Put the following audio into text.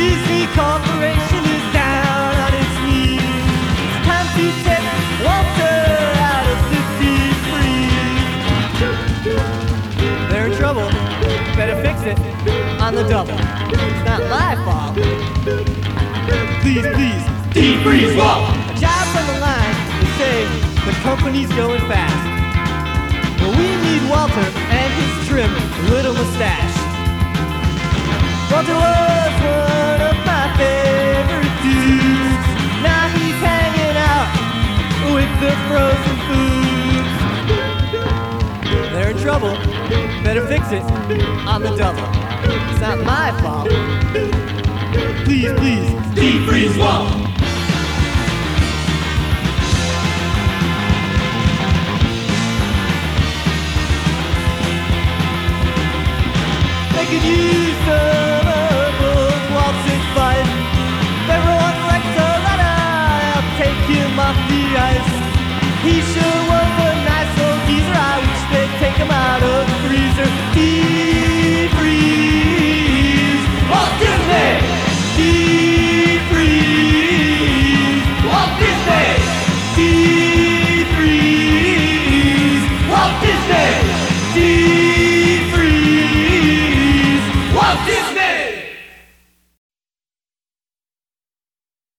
Disney Corporation is down on its knees. Time to take Walter out of the deep freeze. They're in trouble. Better fix it on the double. It's not my fault. Please, please, deep freeze Walt. A job's on the line. They say the company's going fast. But we need Walter and his trim little mustache. Walter was one of my favorite dudes. Now he's hanging out with the frozen foods. They're in trouble. Better fix it on the double. It's not my fault. Please, please, deep freeze Walt. They could use some of those Walt's advice. If everyone likes a letter, I'll take him off the ice. He should